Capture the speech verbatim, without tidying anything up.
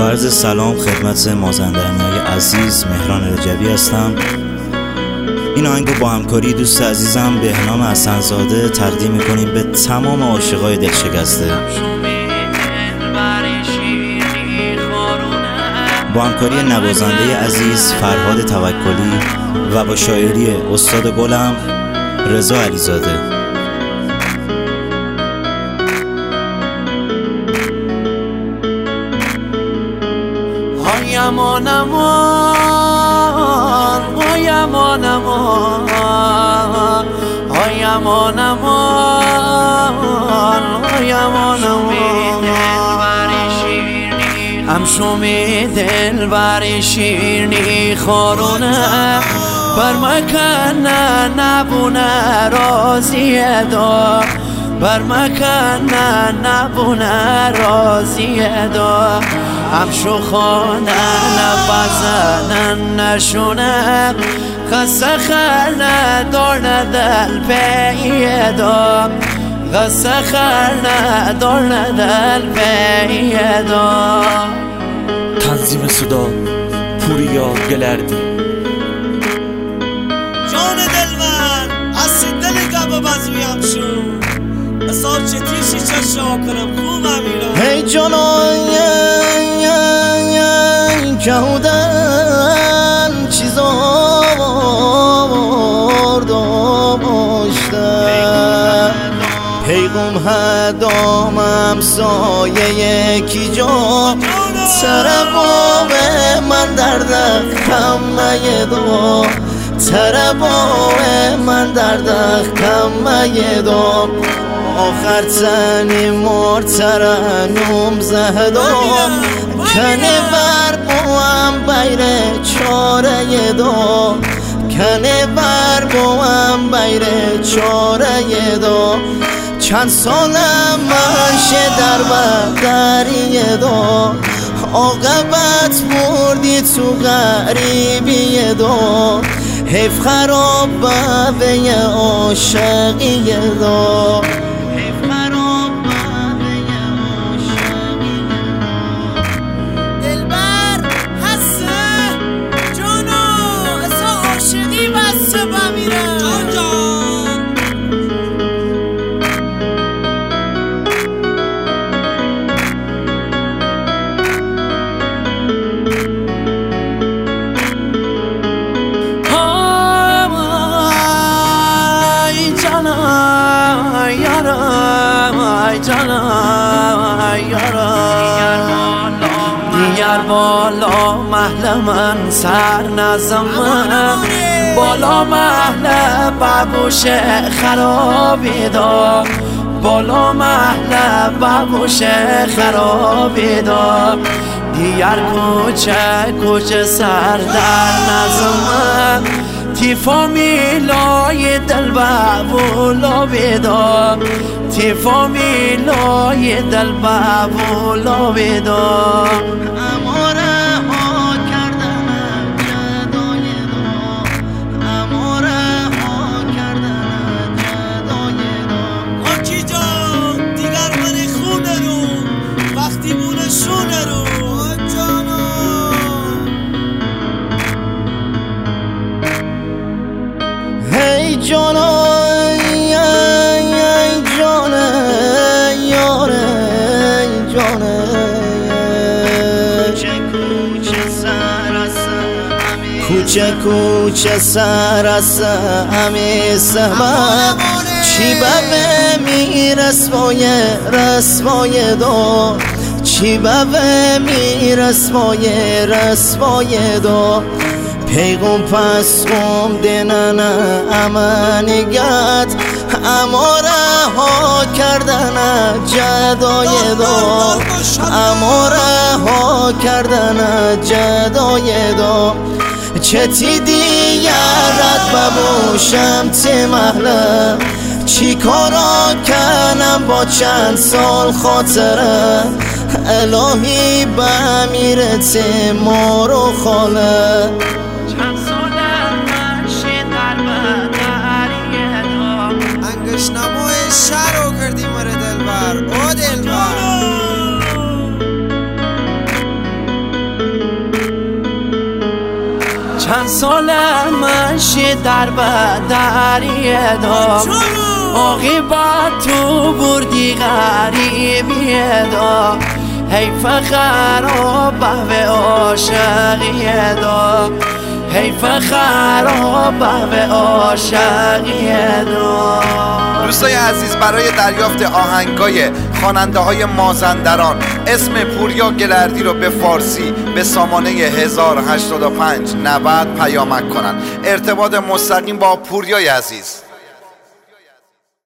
با عرض سلام خدمت مازندرانی‌های عزیز، مهران رجبی هستم. این آهنگو با همکاری دوست عزیزم بهنام حسن‌زاده تقدیم میکنیم به تمام عاشقای دلشکسته. با همکاری نوازنده عزیز فرهاد توکلی و با شاعری استاد گلم رضا علیزاده. امان امان وای امان امان وای امان امان وای امان امان هم شومی دل بر شیرنی خارونه بر مکنه نبونه رازیه دا بر مکنه نبونه رازیه دا همشو خانه نبزنن نشونه قصه خرنه دارنه دل پیه دا قصه خرنه دارنه دل پیه دا. تنظیم صدا پوریا گلردی. جان دلبر از دل گب بزویم شو اصاب چه تیشی چشا کنم خوب امیرم. هی جانای کهودن چیزا داشتن پیغم هدامم سایه یکی جا سر باب من درد کم نیدم سر باب من درد کم نیدم آخر تنی مار ترنم زهدم کنه بر بوام بیره چاره دا کنه بر بوام بیره چاره دا چند سالم منشه در بدریه دا عاقبت بردی تو غریبیه دا حیف خراب به عاشقیه دا دیگر بالا محل من سر نزم بالا محل ببوش خرابی دا بالا محل ببوش خرابی دا دیگر کوچه کوچه سر در نزم تی فامیلای دل بابولا بیدا تی فامیلای دل بابولا بیدا اماره ها کردن جدای دا اماره ها کردن جدای دا آکی جان دیگر من خونه رو وقتی بونه شونه رو جانا هی جانا کوچه کوچه سر از همی سهمم چی به می رسوای رسوای دا چی به می رسوای رسوای دا پیغم پس قم دینن امنیت اماره ها کردن جدای دا اماره ها کردن جدای دا چتی دیگرت ببوشم تی محله چی کارا کنم با چند سال خاطره الهی بمیره تی مارو خاله چند سال منشی در بدریه دا انگش نمای شهر رو کردی مره دلبر او دلبر چند سال منشی در بدریه دا آقی با تو بردی غریبیه دا حیف خرابه به عاشقیه دا حیف خرابه به عاشقیه دا. دوستای عزیز، برای دریافت آهنگای خواننده های مازندران اسم پوریا گلردی رو به فارسی به سامانه هزار و هشتاد و پنج نود پیامک کنن. ارتباط مستقیم با پوریای عزیز.